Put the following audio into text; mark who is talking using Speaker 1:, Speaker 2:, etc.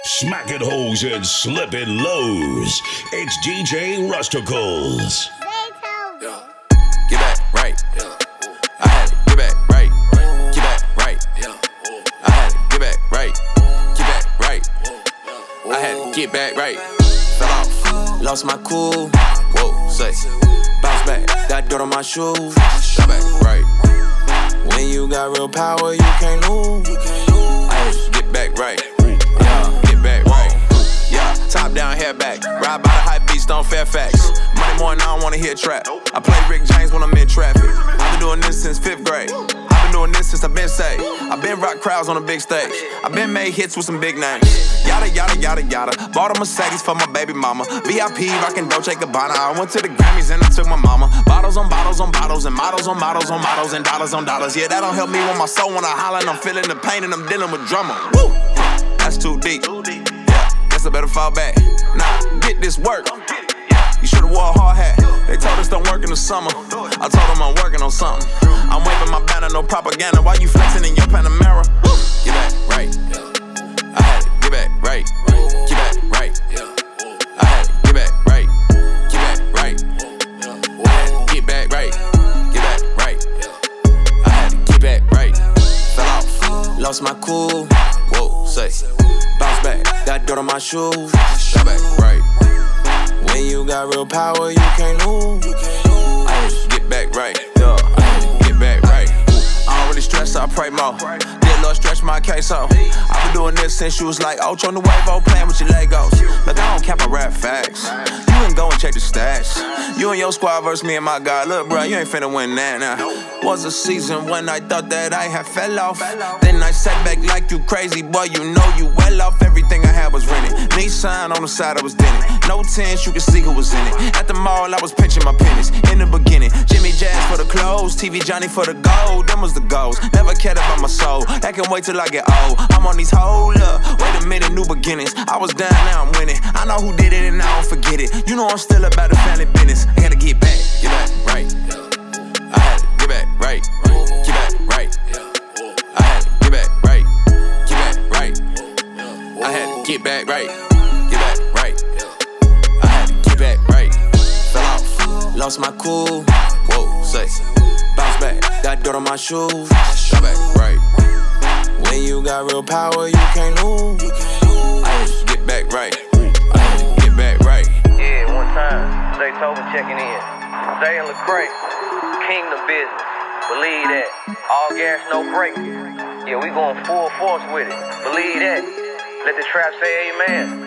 Speaker 1: Smacking hoes and slipping lows. It's DJ Rusticles.
Speaker 2: Yeah. Get back right. Yeah. I had to get back right. Get back right. Yeah. I had to get back right. Get back right. I had to get back right. Fell off, lost my cool. Whoa, say, bounce back, got dirt on my shoes. Got back right. When you got real power, you can't lose. I had to get back right. Yeah, get back right. Yeah, top down, hair back. Ride by the high beats, don't Fairfax. Monday morning, I don't wanna hear trap. I play Rick James when I'm in traffic. I've been doing this since 5th grade. I've been doing this since I've been saved. I've been rock crowds on a big stage. I've been made hits with some big names. Yada, yada, yada, yada. Bought a Mercedes for my baby mama. VIP, rockin' Dolce Gabbana. I went to the Grammys and I took my mama. Bottles on bottles on bottles and models on models on models and dollars on dollars. Yeah, that don't help me when my soul when I holler and I'm feeling the pain and I'm dealing with drama. Woo! That's too deep. Yeah, guess I better fall back. Nah, get this work. You should've wore a hard hat. They told us don't work in the summer. I told them I'm working on something. I'm waving my banner, no propaganda. Why you flexing in your Panamera? Get back right. I had to get back right. Get back right. I had to get back right. Get back right. I had to get back right. Get back right. I had to get back right. Fell off, lost my cool. Whoa, say, bounce back, got dirt on my shoes. Got back right. When you got real power, you can't lose. I had to get back right. Yeah, I had to get back right. I don't really stress, I pray more. Did Lord stretch my case out. I've been doing this since you was like Ocho on the wave, playing with your Legos. Look, I don't cap, I rap facts. You can go and check the stats. You and your squad versus me and my guy. Look, bro, you ain't finna win that now. Was a season when I thought that I had fell off. Then I sat back like you crazy, boy, you know you well off. Everything I had was rented. Nissan on the side, I was dented. No tents, you could see who was in it. At the mall, I was pinching my pennies. In the beginning, Jimmy Jazz for the clothes, TV Johnny for the gold. Them was the goals. Never cared about my soul. That can wait till I get old. I'm on these hold up. Wait a minute, new beginnings. I was down, now I'm winning. I know who did it and I don't forget it. You know I'm still about the family business. I gotta get back right. I had to get back right. Get back right. I had to get back right. Get back right. I had to get back right. Get back right. I had to get back right. Fell off, lost my cool. Whoa, say, bounce back, got dirt on my shoes. Got back right. When you got real power, you can't lose. I had to get back right. I had to get back right.
Speaker 3: Yeah, one time, Zay Tobin checking in. Zay and Lecrae, kingdom business. Believe that. All gas, no brakes. Yeah, we going full force with it. Believe that. Let the trap say amen.